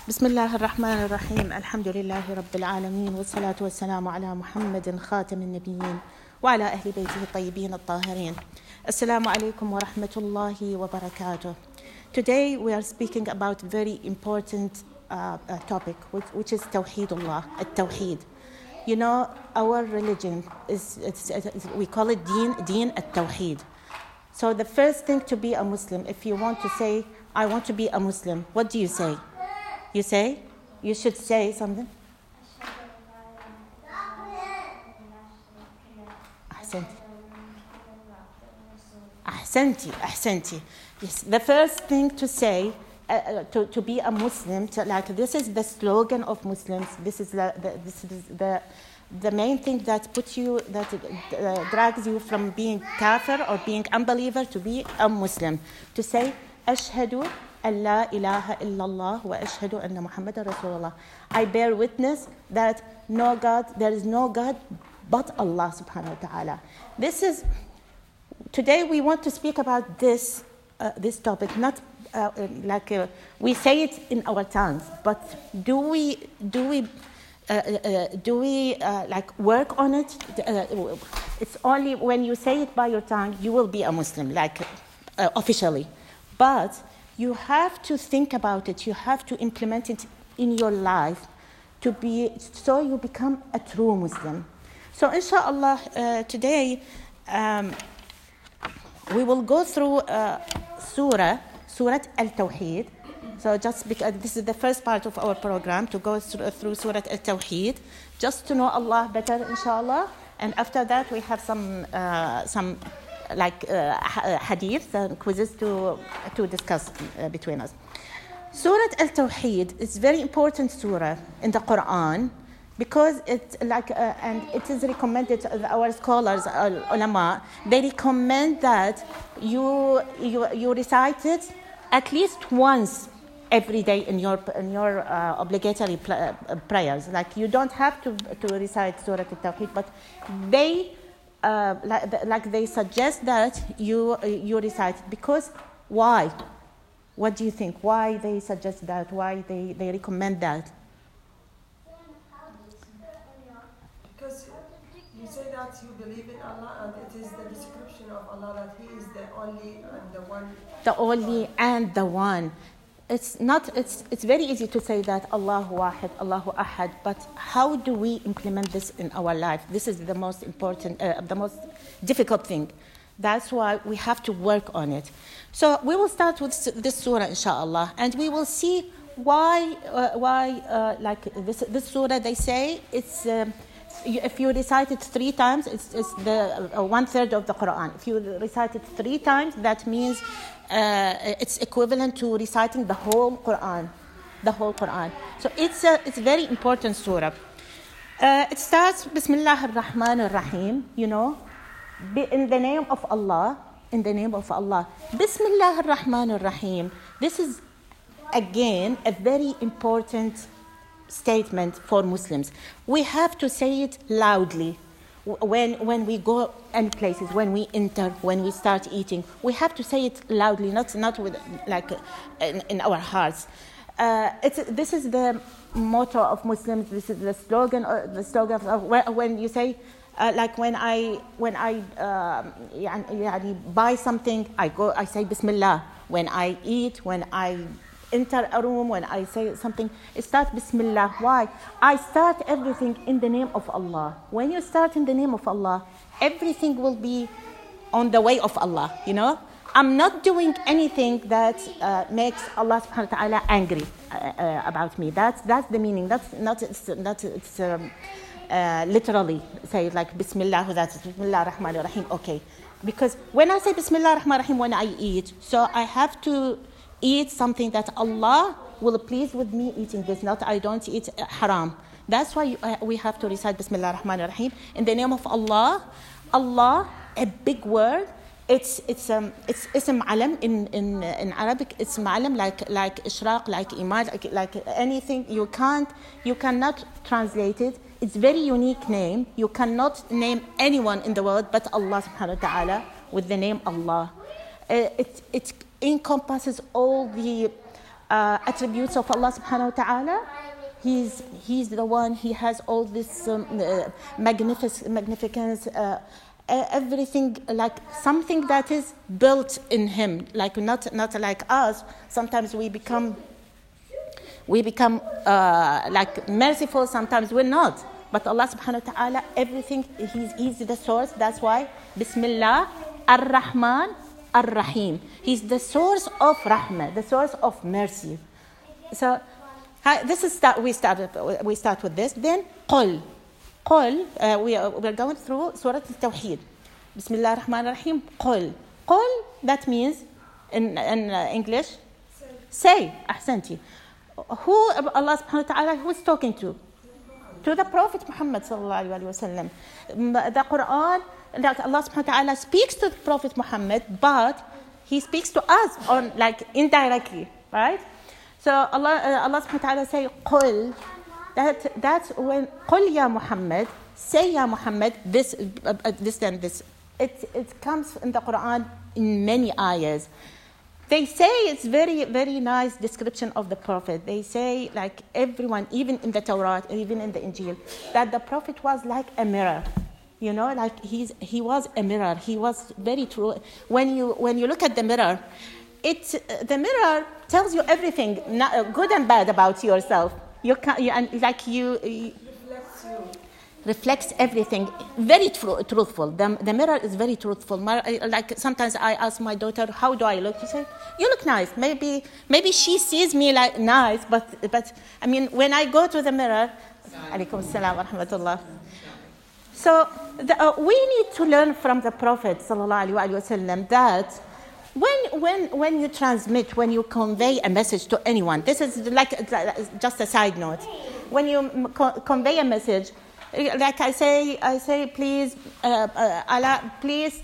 بسم الله الرحمن الرحيم. الحمد لله رب العالمين، والصلاة والسلام على محمد خاتم النبيين وعلى أهل بيته الطيبين الطاهرين. Assalamu alaikum wa rahmatullahi wa barakatuh. Today we are speaking about very important topic, which is Tawheedullah, at-Tawheed. You know, our religion we call it Deen at-Tawheed. So the first thing to be a Muslim, if you want to say, I want to be a Muslim, what do you say? You should say something. Ahsanti. Yes, the first thing to say to be a Muslim, this is the slogan of Muslims. This is the main thing that drags you from being kafir or being unbeliever to be a Muslim. To say, Ashhadu an la ilaha illallah wa ashhadu anna Muhammadan Rasulullah. I bear witness that there is no God but Allah subhanahu wa ta'ala. Today we want to speak about this topic, not we say it in our tongues, but do we work on it? It's only when you say it by your tongue you will be a Muslim, officially. But you have to think about it. You have to implement it in your life so you become a true Muslim. So inshallah, today we will go through Surah Al-Tawheed. So just because this is the first part of our program, to go through Surah Al-Tawheed, just to know Allah better, inshallah. And after that, we have some hadith and quizzes to discuss between us. Surah Al-Tawheed is very important surah in the Quran because and it is recommended. Our scholars, ulama, they recommend that you recite it at least once every day in your obligatory prayers. You don't have to recite Surah Al-Tawheed, but they they suggest that you recite it. Because why? What do you think? Why they suggest that? Why they recommend that? Because you say that you believe in Allah, and it is the description of Allah that He is the only and the one. The only and the one. It's very easy to say that Allahu Wahid, Allahu Ahad, but how do we implement this in our life? This is the most important, the most difficult thing. That's why we have to work on it. So we will start with this surah, inshallah, and we will see why this surah, they say it's if you recite it 3 times, it's the 1/3 of the Quran. If you recite it 3 times, that means it's equivalent to reciting the whole Quran. So it's very important surah. It starts Bismillah ar-Rahman ar-Rahim, in the name of Allah. Bismillah ar-Rahman ar-Rahim. This is again a very important statement for Muslims. We have to say it loudly. When we go any places, when we enter, when we start eating, we have to say it loudly, not with in our hearts. This is the motto of Muslims. This is the slogan of when you say, when I buy something, I say Bismillah. When I eat, when I enter a room, when I say something, start Bismillah. Why? I start everything in the name of Allah. When you start in the name of Allah, everything will be on the way of Allah, I'm not doing anything that makes Allah subhanahu wa ta'ala angry about me. That's the meaning. That's not literally say Bismillah, that's Bismillah ar-Rahman ar-Rahim. Okay. Because when I say Bismillah ar-Rahman ar-Rahim, when I eat, so I have to eat something that Allah will please with me eating this, not I don't eat haram. That's why we have to recite Bismillah ar-Rahman ar-Rahim in the name of Allah. Allah, a big word. It's ism alam in Arabic. It's alam like ishraq, like iman, like anything. You cannot translate it. It's very unique name. You cannot name anyone in the world but Allah subhanahu wa ta'ala with the name Allah. It encompasses all the attributes of Allah subhanahu wa ta'ala. He's the one, he has all this magnificence, everything, like something that is built in him, like not like us. Sometimes we become like merciful, sometimes we're not. But Allah subhanahu wa ta'ala, everything, he's the source. That's why Bismillah ar-Rahman ar-Rahim. He's the source of rahmah, the source of mercy. So this is we start with this. Then qul. We're going through Surah Al-Tawheed. Bismillah ar-Rahman ar-Rahim. Qul. That means in English, say. Ahsanti. Who Allah subhanahu wa ta'ala, who is talking to? To the Prophet Muhammad sallallahu alaihi wasallam. The Quran, that Allah subhanahu wa ta'ala speaks to the Prophet Muhammad, but he speaks to us on like indirectly, right? So Allah subhanahu wa ta'ala say qul. That's when qul ya Muhammad, say ya Muhammad, this and this. It comes in the Quran in many ayahs. They say it's very, very nice description of the Prophet. They say, like everyone, even in the Torah, even in the Injil, that the Prophet was like a mirror. You know, like he was a mirror. He was very true. When you look at the mirror, the mirror tells you everything, good and bad about yourself. Reflects everything. Very truthful. The mirror is very truthful. Like sometimes I ask my daughter, how do I look? She says, you look nice. Maybe she sees me like nice, but I mean, when I go to the mirror, alaykum assalam wa rahmatullah. So we need to learn from the Prophet sallallahu alaihi wasallam that when you transmit, when you convey a message to anyone, this is like just a side note. When you convey a message, like I say, please, Allah, please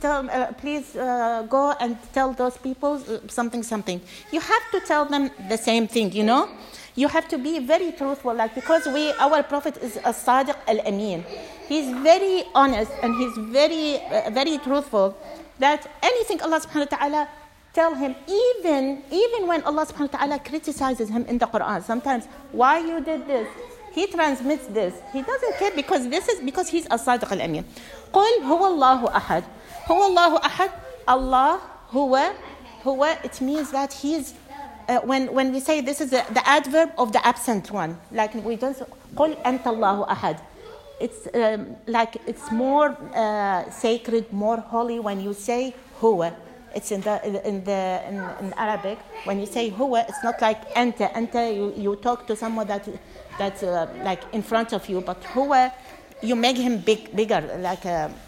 go and tell those people something. You have to tell them the same thing, you know. You have to be very truthful, like because our Prophet is a Sadiq al-Amin. He's very honest and he's very, very truthful. That anything Allah subhanahu wa ta'ala tell him, even when Allah subhanahu wa ta'ala criticizes him in the Quran, sometimes why you did this. He transmits this. He doesn't care because he's a Sadiq al-Amin. قُلْ هُوَ اللَّهُ أَحَدٌ. هُوَ اللَّهُ أَحَدٌ. Allah, huwa, it means that he's, when we say this is the adverb of the absent one, like we don't say, قُلْ أَنْتَ اللَّهُ أَحَدٌ. It's like it's more sacred, more holy when you say huwa. It's in Arabic. When you say huwa, it's not like anta. You talk to someone that's like in front of you, but huwa, you make him bigger. Like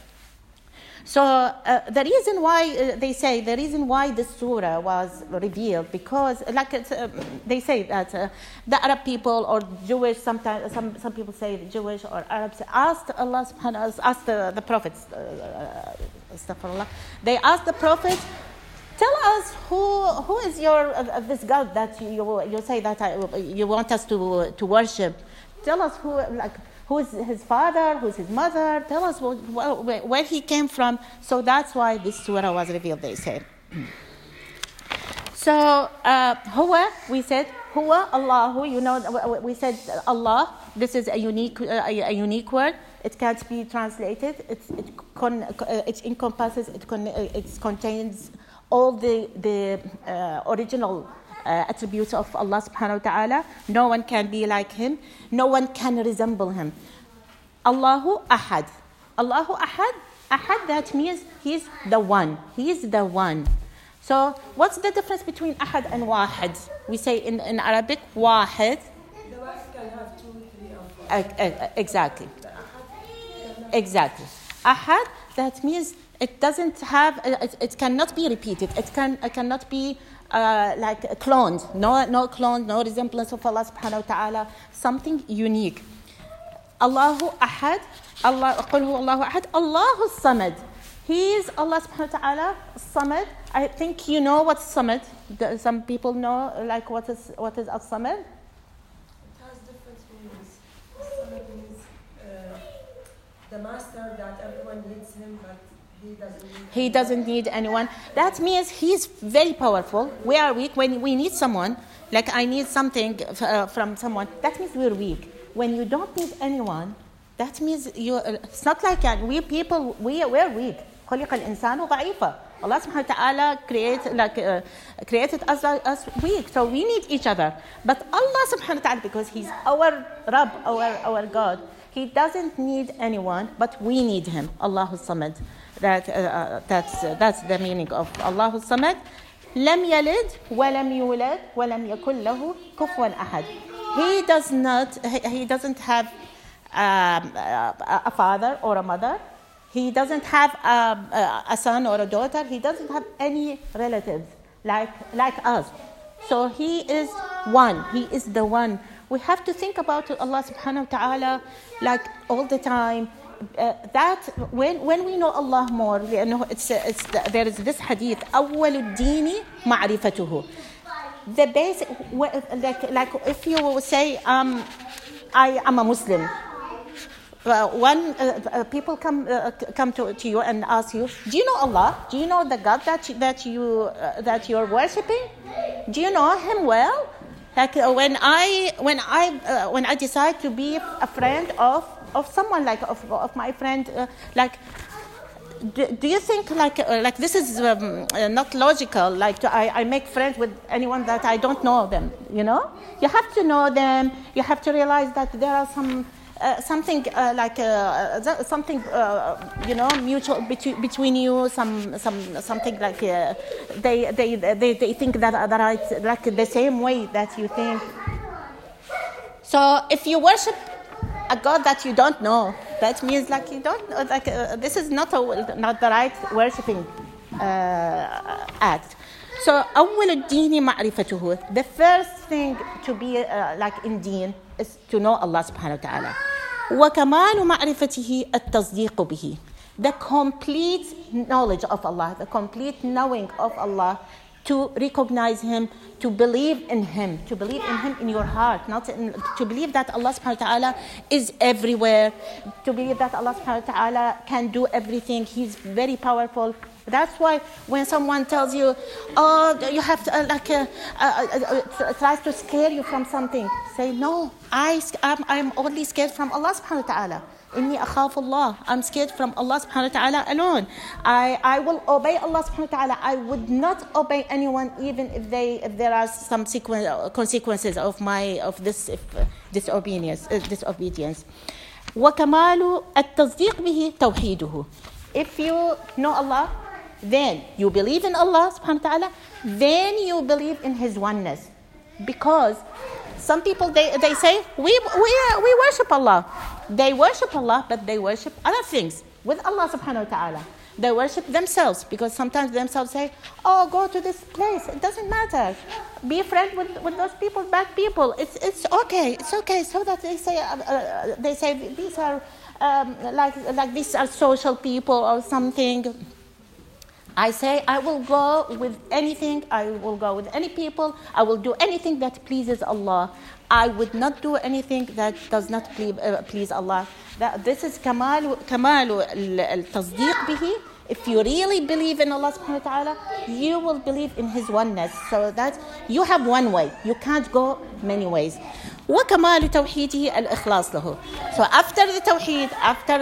so, the reason why they say the reason why this surah was revealed, because like they say that the Arab people or Jewish, sometimes some people say Jewish or Arabs asked Allah subhanahu asked the prophets. Astaghfirullah. They asked the prophet, tell us who is your this God that you say that you want us to worship. Tell us who is his father, who's his mother. Tell us where he came from. So that's why this surah was revealed, they said. So huwa, we said huwa Allahu. You know, we said Allah. This is a unique word. It can't be translated. It encompasses. It contains all the original attributes of Allah subhanahu wa ta'ala. No one can be like him. No one can resemble him. Allahu Ahad. Allahu Ahad. Ahad, that means he's the one. He is the one. So what's the difference between Ahad and Wahid? We say in Arabic, Wahid. The Wahid can have 2, 3, or 4. Exactly. Ahad, that means it doesn't have, it cannot be repeated. It cannot be like cloned. No clone, no resemblance of Allah subhanahu wa ta'ala. Something unique. Allahu Ahad. قُلْ هُوَ اللَّهُ أَحَدٌ. Allahu Samad. He is Allah subhanahu wa ta'ala, Samad. I think you know what's Samad. Some people know like what is as-Samad. It has different meanings. Samad means the master that everyone needs him, but he doesn't need anyone. That means he's very powerful. We are weak. When we need someone, like I need something from someone, that means we're weak. When you don't need anyone, that means it's not like we people, we're weak. خلق الإنسان ضعيفا. Allah subhanahu wa ta'ala created us weak, so we need each other. But Allah subhanahu wa ta'ala, because He's our Rabb, our God, He doesn't need anyone, but we need Him. Allahu Samad. That's the meaning of Allahu Samad. لم يلد ولم يولد ولم يكن له كفوا أحد. He doesn't have a father or a mother. He doesn't have a son or a daughter. He doesn't have any relatives like us. So He is one. He is the one. We have to think about Allah subhanahu wa ta'ala like all the time. That when we know Allah more, there is this hadith, أول الدين معرفته. The basic, like if you say I am a Muslim, when people come to you and ask you, do you know Allah? Do you know the God that you're worshiping? Do you know Him well? Like when I decide to be a friend of someone, like of my friend, like do you think like this is not logical? Like I make friends with anyone that I don't know them. You know, you have to know them. You have to realize that there are something mutual between you. Something like they think that it's like the same way that you think. So if you worship a God that you don't know, that means like you don't know, like this is not the right worshipping act. So أول الدين معرفته. The first thing to be like in deen is to know Allah subhanahu wa ta'ala. وكمال معرفته التصديق به. The complete knowledge of Allah, the complete knowing of Allah, to recognize Him, to believe in Him in your heart, to believe that Allah subhanahu wa ta'ala is everywhere, to believe that Allah subhanahu wa ta'ala can do everything. He's very powerful. That's why when someone tells you, oh, you have to tries to scare you from something, say, no, I'm only scared from Allah subhanahu wa ta'ala. Inni akhafu Allah. I'm scared from Allah subhanahu wa ta'ala alone. I will obey Allah subhanahu wa ta'ala. I would not obey anyone, even if there are some consequences of this disobedience. وكمال التصديق به توحيده. If you know Allah, then you believe in Allah subhanahu wa ta'ala, then you believe in His oneness. Because some people they say we worship Allah. They worship Allah, but they worship other things with Allah subhanahu wa ta'ala. They worship themselves, because sometimes themselves say, oh, go to this place. It doesn't matter. Be a friend with those people, bad people. It's okay. So that they say these are like these are social people or something. I say I will go with anything. I will go with any people. I will do anything that pleases Allah. I would not do anything that does not please Allah. This is كمال التصديق به. If you really believe in Allah subhanahu wa ta'ala, you will believe in His oneness. So that you have one way. You can't go many ways. وكمال توحيده الإخلاص له. So after the tawheed, after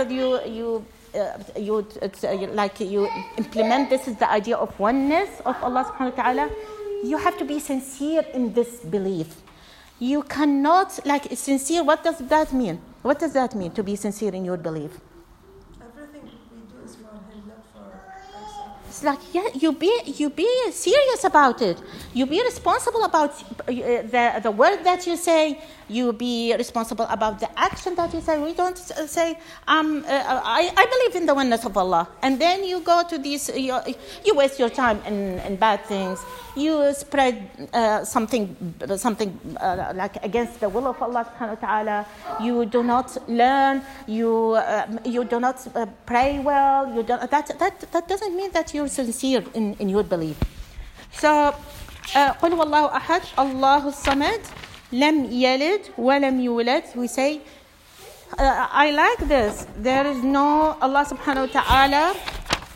you implement, this is the idea of oneness of Allah subhanahu wa ta'ala, you have to be sincere in this belief. You cannot, sincere, what does that mean? What does that mean, to be sincere in your belief? Everything we do is for Him, not for ourselves. It's like, yeah, you be serious about it. You be responsible about the word that you say. You be responsible about the action that you say. We don't say, I believe in the oneness of Allah. And then you go to these, you waste your time in bad things. You spread something like against the will of Allah subhanahu wa ta'ala. You do not learn. You do not pray well. You don't, that doesn't mean that you're sincere in your belief. So, قل هو الله أحد الله الصمد لم يلد ولم يولد. We say, I like this. There is no, Allah subhanahu wa ta'ala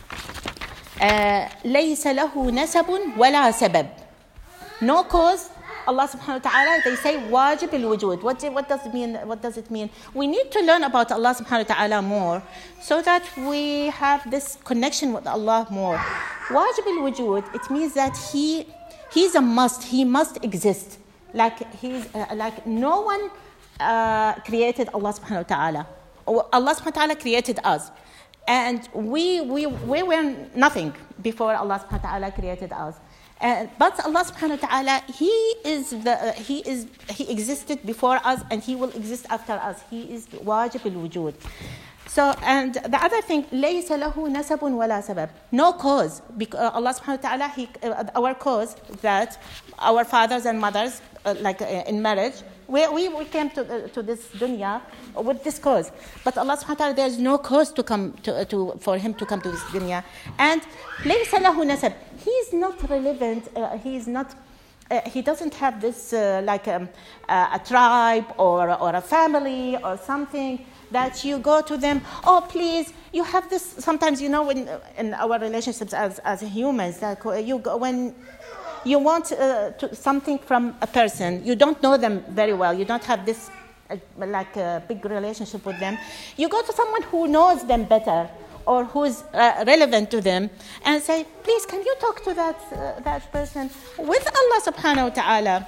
ليس له نسب ولا سبب. No cause Allah subhanahu wa ta'ala, they say wajib al-wujud. What does it mean? What does it mean? We need to learn about Allah subhanahu wa ta'ala more so that we have this connection with Allah more. Wajib al-wujud, it means that he's a must. He must exist. Like no one created Allah subhanahu wa ta'ala. Allah subhanahu wa ta'ala created us. And we were nothing before Allah subhanahu wa ta'ala created us. But Allah subhanahu wa ta'ala, He existed before us and He will exist after us. He is wajib al-wujud. So, and the other thing, لَيْسَ لَهُ نَسَبٌ وَلَا سَبَبٌ. No cause. Allah subhanahu wa ta'ala, our cause, that our fathers and mothers, in marriage, we came to this dunya with this cause. But Allah subhanahu wa ta'ala, there is no cause to come for him to come to this dunya. And لَيْسَ لَهُ نَسَبٌ. He is not relevant. He doesn't have this a tribe or a family or something that you go to them. Oh, please, you have this. Sometimes, in our relationships as humans, that you go when you want something from a person, you don't know them very well. You don't have this a big relationship with them. You go to someone who knows them better or who's relevant to them and say, please, can you talk to that person? With Allah subhanahu wa ta'ala,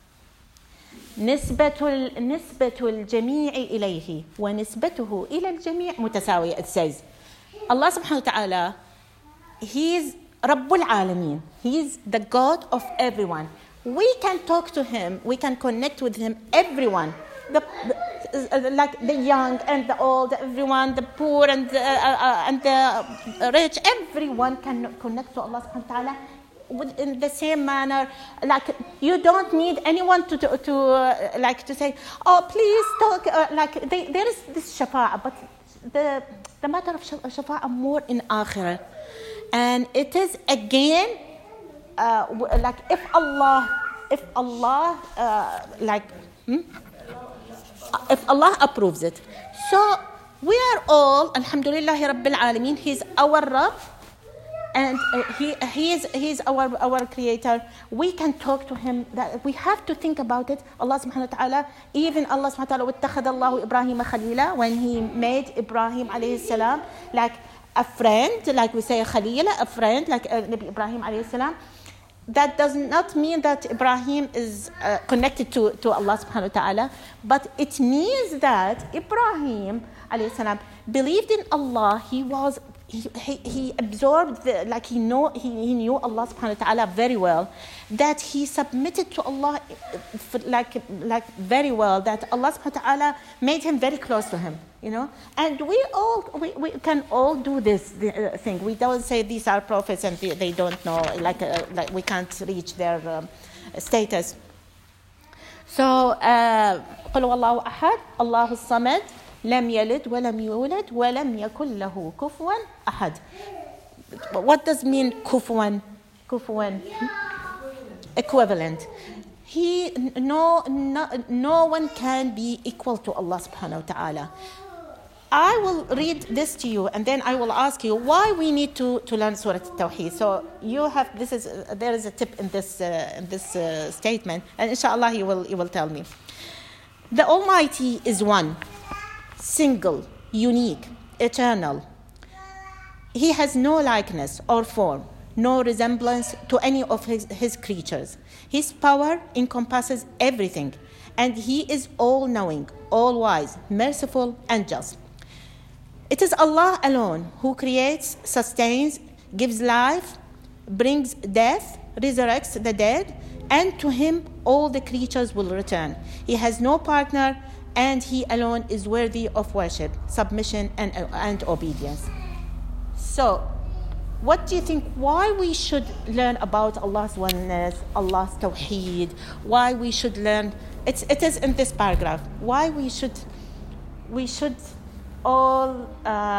نسبة الجميع إليه ونسبته إلى الجميع متساوية. It says, Allah subhanahu wa ta'ala, He is Rabbul Alameen. He is the God of everyone. We can talk to Him. We can connect with Him. Everyone. The young and the old, everyone, the poor and the rich, everyone can connect to Allah subhanahu wa ta'ala in the same manner. You don't need anyone to say, oh, please talk. There is this shafa'a, but the matter of shafa'a more in akhirah, and it is again if Allah approves it. So we are all, alhamdulillah rabbil alameen, He's our Rabb, and he is our creator. We can talk to Him. That we have to think about it. Allah subhanahu wa ta'ala, even Allah subhanahu wa ta'ala, وَاتَّخَذَ اللَّهُ إِبْرَاهِيمَ خَلِيلًا, when He made Ibrahim alayhi salam like a friend, like we say Khalila, a friend, like Nabi Ibrahim alayhi salam. That does not mean that Ibrahim is connected to Allah subhanahu wa ta'ala, but it means that Ibrahim alayhi salam believed in Allah. He absorbed he knew Allah subhanahu wa ta'ala very well, that he submitted to Allah very well, that Allah subhanahu wa ta'ala made him very close to him, and we can all do this thing. We don't say these are prophets and they don't know, we can't reach their status. So قل هو الله أحد الله الصمد لم يلد ولم يولد ولم يكن له كفوا أحد. What does mean kufuwan? Equivalent. No one can be equal to Allah subhanahu wa ta'ala. I will read this to you, and then I will ask you why we need to learn Surah Al-Tawheed. So there is a tip in this statement, and inshallah you will tell me. The Almighty is one, single, unique, eternal. He has no likeness or form, no resemblance to any of his creatures. His power encompasses everything, and He is all-knowing, all-wise, merciful, and just. It is Allah alone who creates, sustains, gives life, brings death, resurrects the dead, and to Him all the creatures will return. He has no partner, and He alone is worthy of worship, submission, and obedience. So, what do you think? Why we should learn about Allah's oneness, Allah's Tawheed? Why we should learn? It is in this paragraph. Why we should all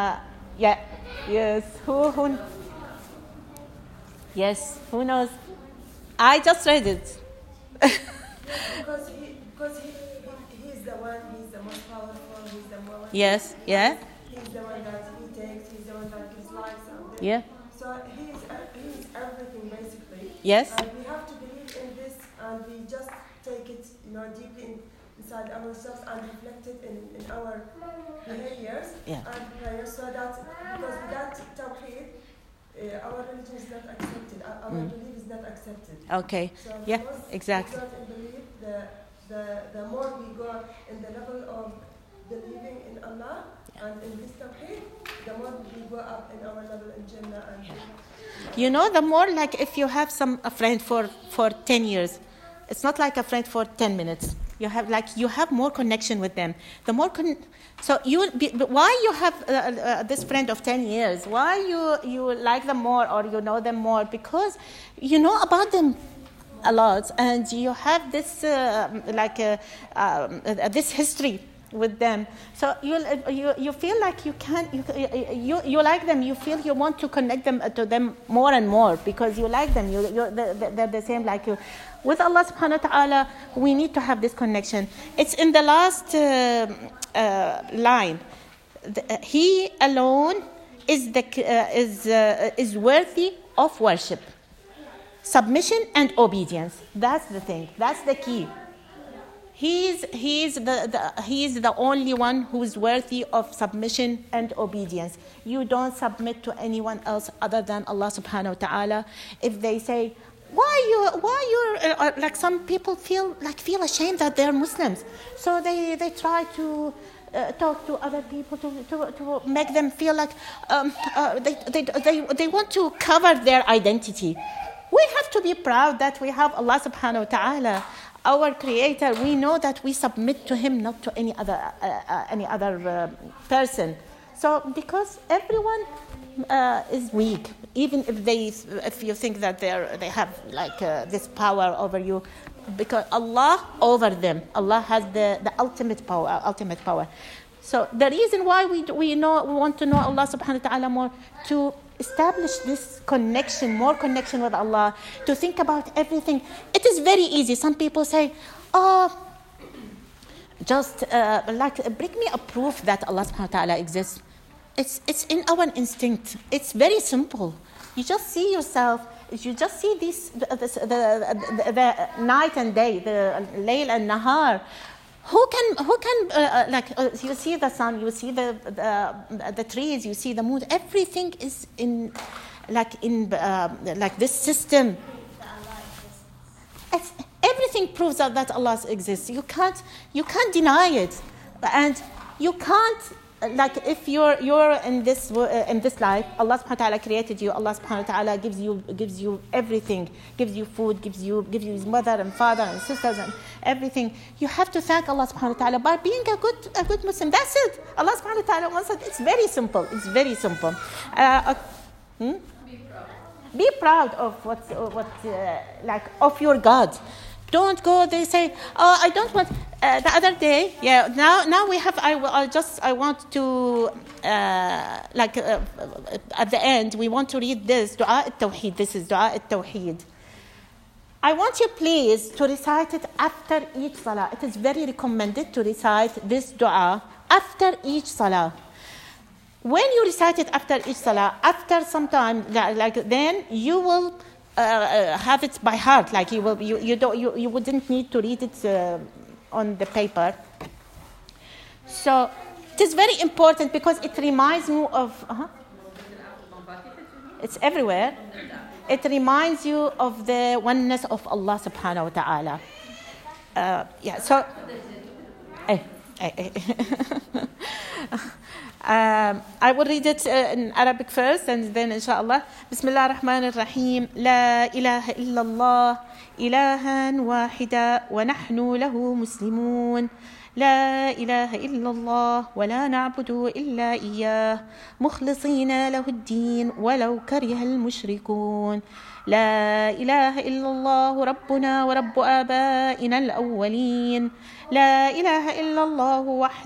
who knows? I just read it. because he's the one, He's the most powerful, He's the most Yes, yeah. He's the one that He takes, He's the one that gives life. Yeah. So he's everything basically. Yes. We have to believe in this and we just take it, deeply inside ourselves and reflect it in our behaviors and prayers, so that because without tawheed, our religion is not accepted, our belief is not accepted. Okay. So Exactly. in belief, the more we go in the level of believing in Allah and in this tawheed, the more we go up in our level in Jannah. And the more, like, if you have a friend for 10 years, it's not like a friend for 10 minutes. You have more connection with them. The more so why you have this friend of 10 years? Why you like them more or you know them more? Because you know about them a lot, and you have this this history with them. So you feel like you like them. You feel you want to connect them to them more and more because you like them. They're the same like you. With Allah subhanahu wa ta'ala, we need to have this connection. It's in the last line. He alone is worthy of worship, submission and obedience. That's the thing. That's the key. He's the only one who is worthy of submission and obedience. You don't submit to anyone else other than Allah subhanahu wa ta'ala. If they say, why you're like, some people feel ashamed that they're Muslims, so they try to talk to other people to make them feel like they want to cover their identity. We have to be proud that we have Allah subhanahu wa ta'ala, our creator. We know that we submit to him, not to any other person. So because everyone is weak, even if you think that they have this power over you, because Allah over them, Allah has the ultimate power. So the reason why we want to know Allah subhanahu wa ta'ala more, to establish this more connection with Allah, to think about everything. It is very easy. Some people say, just bring me a proof that Allah subhanahu wa ta'ala exists. It's in our instinct. It's very simple. You just see yourself. You just see the night and day, the layl and nahar. Who can you see the sun, you see the trees, you see the moon. Everything is in this system. Everything proves that Allah exists. You can't deny it, and you can't. If you're in this life, Allah subhanahu wa ta'ala created you. Allah subhanahu wa ta'ala gives you everything, gives you food, gives you his mother and father and sisters and everything. You have to thank Allah subhanahu wa ta'ala by being a good Muslim. That's it. Allah subhanahu wa ta'ala wants it. It's very simple. Be proud of of your God. Don't go. They say, I don't want. The other day, Now we have. I want to at the end we want to read this Dua al-Tawheed. This is Dua al-Tawheed. I want you please to recite it after each salah. It is very recommended to recite this dua after each salah. When you recite it after each salah, after some time, then you will have it by heart. You wouldn't need to read it on the paper. So it is very important because it reminds you of. It's everywhere. It reminds you of the oneness of Allah subhanahu wa ta'ala. So. I will read it in Arabic first and then inshallah. Bismillah ar-Rahman ar-Rahim. La ilaha illallah ilahan wahida wa nahnu lahu muslimun. لا إله إلا الله ولا نعبد إلا إياه مخلصين له الدين ولو كره المشركون لا إله إلا الله ربنا ورب آبائنا الأولين لا إله إلا الله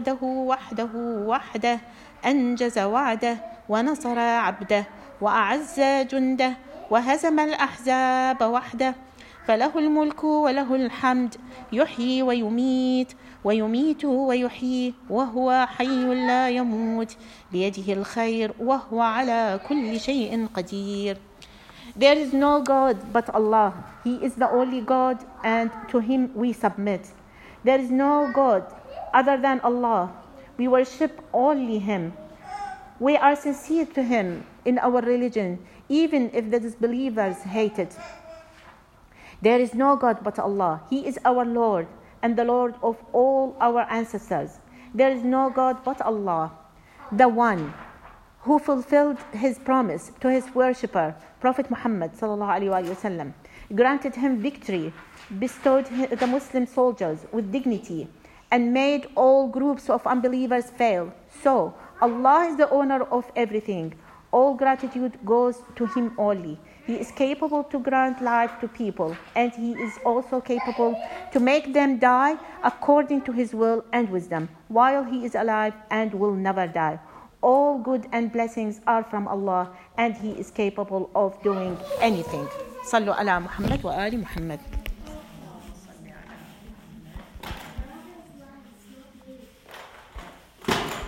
وحده أنجز وعده ونصر عبده وأعز جنده وهزم الأحزاب وحده فله الملك وله الحمد يحيي ويميت ويحيي وهو حي لا يموت بيده الخير وهو على كل شيء قدير. There is no God but Allah. He is the only God, and to Him we submit. There is no God other than Allah. We worship only Him. We are sincere to Him in our religion, even if the disbelievers hate it. There is no God but Allah. He is our Lord and the Lord of all our ancestors. There is no God but Allah, the one who fulfilled His promise to His worshipper, Prophet Muhammad sallallahu alaihi wasallam, granted him victory, bestowed the Muslim soldiers with dignity, and made all groups of unbelievers fail. So, Allah is the owner of everything. All gratitude goes to Him only. He is capable to grant life to people, and He is also capable to make them die according to His will and wisdom, while He is alive and will never die. All good and blessings are from Allah, and He is capable of doing anything. Sallu ala Muhammad wa ali Muhammad.